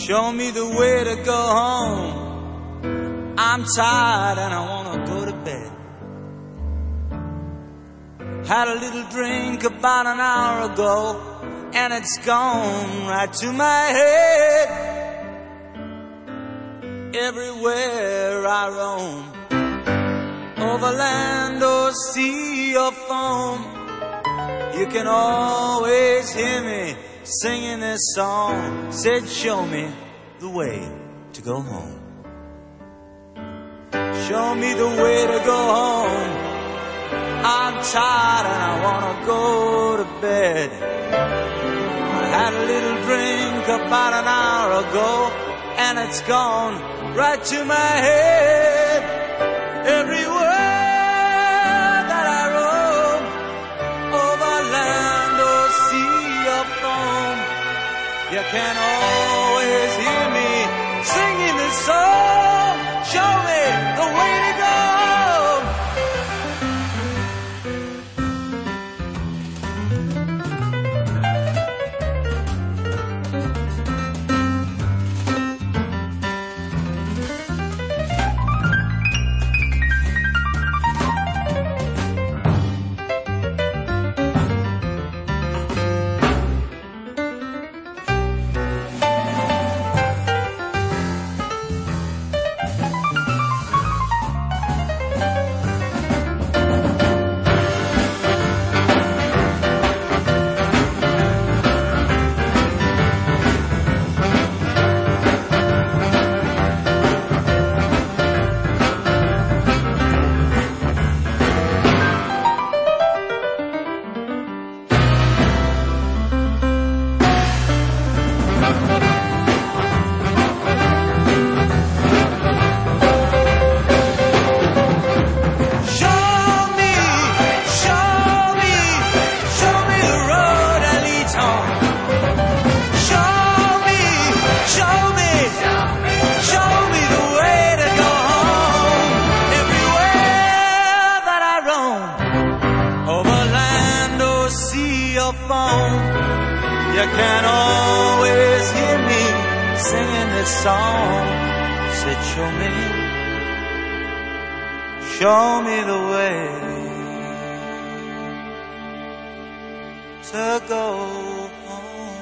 Show me the way to go home. I'm tired and I wanna go to bed. Had a little drink about an hour ago, and it's gone right to my head. Everywhere I roam, over land or sea or foam, you can always hear me singing this song. Said, show me the way to go home. Show me the way to go home. I'm tired and I wanna go to bed. I had a little drink about an hour ago, and it's gone right to my head. Everywhere that I roam, over land or sea or foam, you can always hear me singing this song. Show me the way to go. You can always hear me singing this song. Said, show me the way to go home.